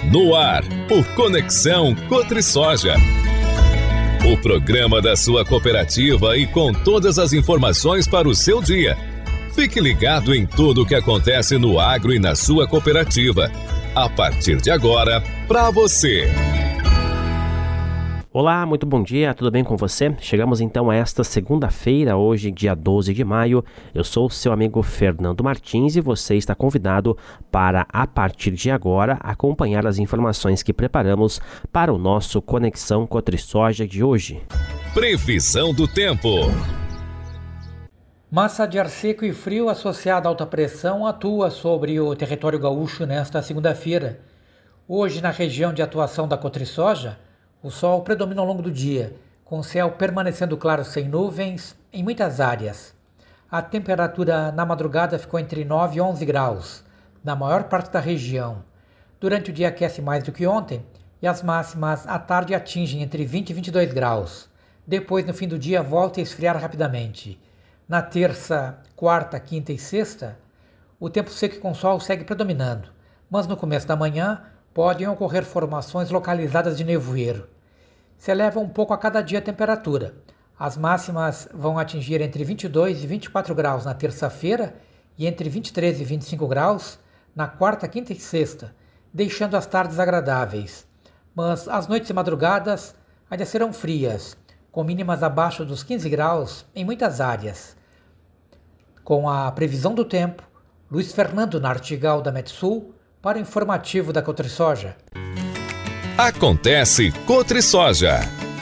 No ar, o Conexão Cotrisoja. O programa da sua cooperativa e com todas as informações para o seu dia. Fique ligado em tudo o que acontece no agro e na sua cooperativa. A partir de agora, para você. Olá, muito bom dia, tudo bem com você? Chegamos então a esta segunda-feira, hoje dia 12 de maio. Eu sou o seu amigo Fernando Martins e você está convidado para, a partir de agora, acompanhar as informações que preparamos para o nosso Conexão Cotrisoja de hoje. Previsão do tempo. Massa de ar seco e frio associada à alta pressão atua sobre o território gaúcho nesta segunda-feira. Hoje, na região de atuação da Cotrisoja, o sol predomina ao longo do dia, com o céu permanecendo claro sem nuvens em muitas áreas. A temperatura na madrugada ficou entre 9 e 11 graus, na maior parte da região. Durante o dia aquece mais do que ontem e as máximas à tarde atingem entre 20 e 22 graus. Depois, no fim do dia, volta a esfriar rapidamente. Na terça, quarta, quinta e sexta, o tempo seco e com sol segue predominando, mas no começo da manhã podem ocorrer formações localizadas de nevoeiro. Se eleva um pouco a cada dia a temperatura. As máximas vão atingir entre 22 e 24 graus na terça-feira e entre 23 e 25 graus na quarta, quinta e sexta, deixando as tardes agradáveis. Mas as noites e madrugadas ainda serão frias, com mínimas abaixo dos 15 graus em muitas áreas. Com a previsão do tempo, Luiz Fernando Nartigal da Metsul para o informativo da Cotrisoja. Acontece Cotrisoja.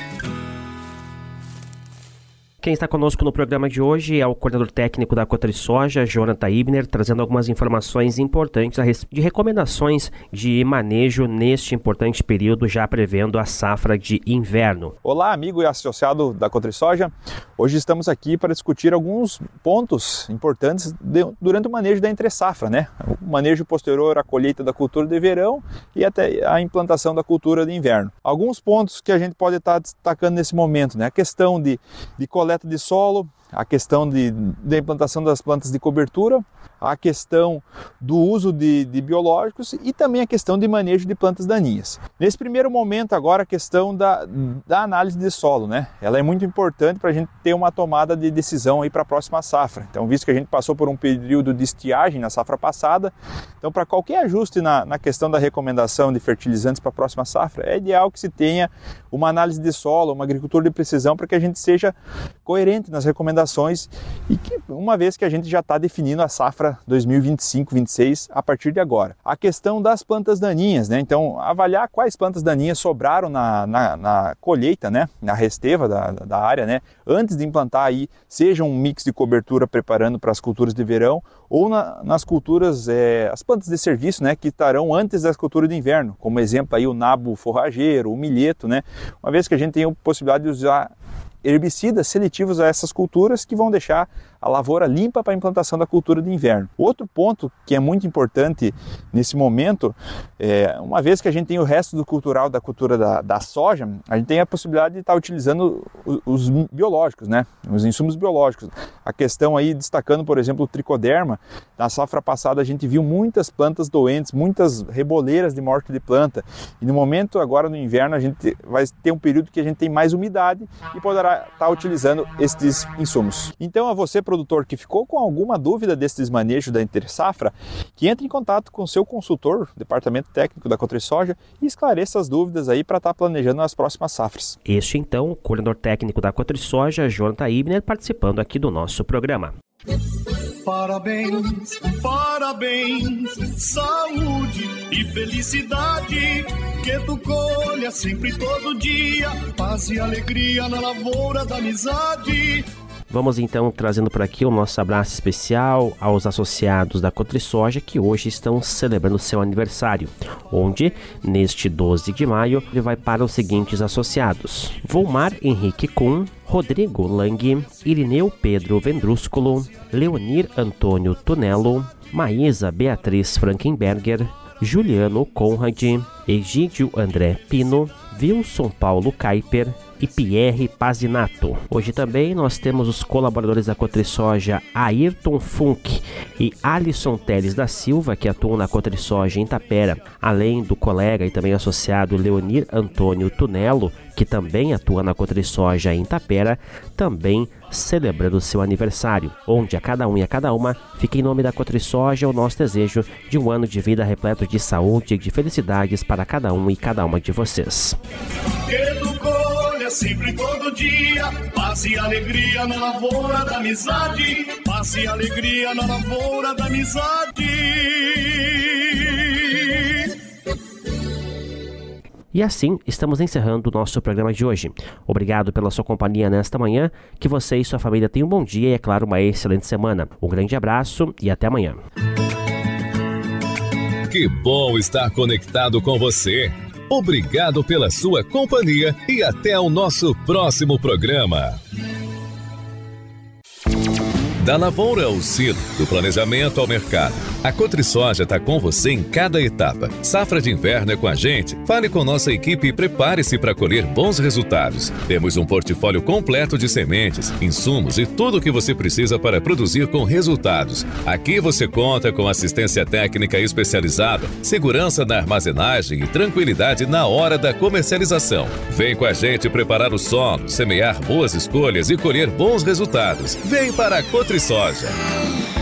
Quem está conosco no programa de hoje é o coordenador técnico da Cotrisoja, Jonathan Ibner, trazendo algumas informações importantes de recomendações de manejo neste importante período, já prevendo a safra de inverno. Olá, amigo e associado da Cotrisoja. Hoje estamos aqui para discutir alguns pontos importantes durante o manejo da entre-safra, né? O manejo posterior à colheita da cultura de verão e até a implantação da cultura de inverno. Alguns pontos que a gente pode estar destacando nesse momento, né? A questão de coleta de solo, a questão da implantação das plantas de cobertura, a questão do uso de biológicos e também a questão de manejo de plantas daninhas. Nesse primeiro momento agora a questão da análise de solo, né? Ela é muito importante para a gente ter uma tomada de decisão aí para a próxima safra. Então, visto que a gente passou por um período de estiagem na safra passada, então para qualquer ajuste na questão da recomendação de fertilizantes para a próxima safra, é ideal que se tenha uma análise de solo, uma agricultura de precisão para que a gente seja coerente nas recomendações e que, uma vez que a gente já está definindo a safra 2025-26 a partir de agora. A questão das plantas daninhas, né? Então, avaliar quais plantas daninhas sobraram na colheita, né? Na resteva da área, né? Antes de implantar aí, seja um mix de cobertura preparando para as culturas de verão ou nas culturas, as plantas de serviço, né? Que estarão antes das culturas de inverno, como exemplo aí o nabo forrageiro, o milheto, né? Uma vez que a gente tem a possibilidade de usar herbicidas seletivos a essas culturas que vão deixar a lavoura limpa para a implantação da cultura de inverno. Outro ponto que é muito importante nesse momento, uma vez que a gente tem o resto do cultural da cultura da soja, a gente tem a possibilidade de estar utilizando os biológicos, né? Os insumos biológicos. A questão aí, destacando, por exemplo, o tricoderma, na safra passada a gente viu muitas plantas doentes, muitas reboleiras de morte de planta, e no momento agora no inverno a gente vai ter um período que a gente tem mais umidade e poderá estar utilizando estes insumos. Então, a você, produtor, que ficou com alguma dúvida desse desmanejo da entre-safra, que entre em contato com o seu consultor, departamento técnico da Cotrisoja, e esclareça as dúvidas aí para estar planejando as próximas safras. Este, então, o coordenador técnico da Cotrisoja, Jonathan Ibner, participando aqui do nosso programa. Parabéns, parabéns, saúde e felicidade, que tu colha sempre todo dia, paz e alegria na lavoura da amizade. Vamos então trazendo por aqui o nosso abraço especial aos associados da Cotrisoja que hoje estão celebrando seu aniversário, onde, neste 12 de maio, ele vai para os seguintes associados: Volmar Henrique Kuhn, Rodrigo Lang, Irineu Pedro Vendrúsculo, Leonir Antônio Tunello, Maísa Beatriz Frankenberger, Juliano Conrad, Egídio André Pino, Wilson Paulo Kaiper, e Pierre Pazinato. Hoje também nós temos os colaboradores da Cotrisoja Ayrton Funk e Alisson Teles da Silva, que atuam na Cotrisoja em Tapera, além do colega e também associado Leonir Antônio Tunello, que também atua na Cotrisoja em Tapera, também celebrando seu aniversário, onde a cada um e a cada uma fica em nome da Cotrisoja o nosso desejo de um ano de vida repleto de saúde e de felicidades para cada um e cada uma de vocês. Que tu colha sempre todo dia, paz e alegria na lavoura da amizade, paz e alegria na lavoura da amizade. E assim, estamos encerrando o nosso programa de hoje. Obrigado pela sua companhia nesta manhã, que você e sua família tenham um bom dia e, é claro, uma excelente semana. Um grande abraço e até amanhã. Que bom estar conectado com você. Obrigado pela sua companhia e até o nosso próximo programa. Da lavoura ao silo, do planejamento ao mercado, a Cotrisoja está com você em cada etapa. Safra de inverno é com a gente? Fale com nossa equipe e prepare-se para colher bons resultados. Temos um portfólio completo de sementes, insumos e tudo o que você precisa para produzir com resultados. Aqui você conta com assistência técnica especializada, segurança na armazenagem e tranquilidade na hora da comercialização. Vem com a gente preparar o solo, semear boas escolhas e colher bons resultados. Vem para a Cotrisoja.